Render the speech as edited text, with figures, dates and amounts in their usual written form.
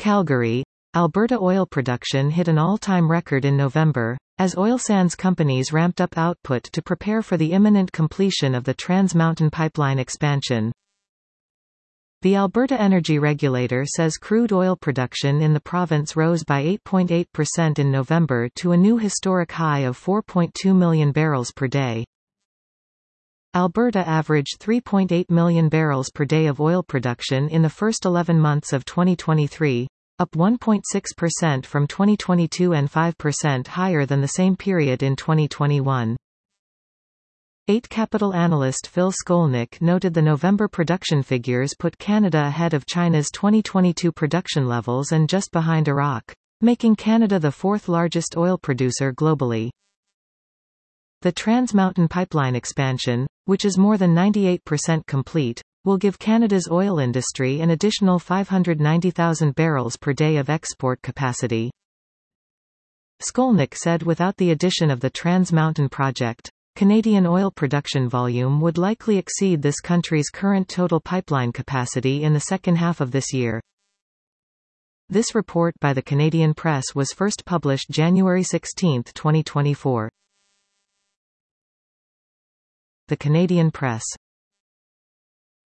Calgary, Alberta oil production hit an all-time record in November, as oil sands companies ramped up output to prepare for the imminent completion of the Trans Mountain Pipeline expansion. The Alberta Energy Regulator says crude oil production in the province rose by 8.8% in November to a new historic high of 4.2 million barrels per day. Alberta averaged 3.8 million barrels per day of oil production in the first 11 months of 2023, up 1.6% from 2022 and 5% higher than the same period in 2021. 8 Capital analyst Phil Skolnick noted the November production figures put Canada ahead of China's 2022 production levels and just behind Iraq, making Canada the fourth largest oil producer globally. The Trans Mountain Pipeline expansion, which is more than 98% complete, will give Canada's oil industry an additional 590,000 barrels per day of export capacity. Skolnick said without the addition of the Trans Mountain project, Canadian oil production volume would likely exceed this country's current total pipeline capacity in the second half of this year. This report by the Canadian Press was first published January 16, 2024. The Canadian Press.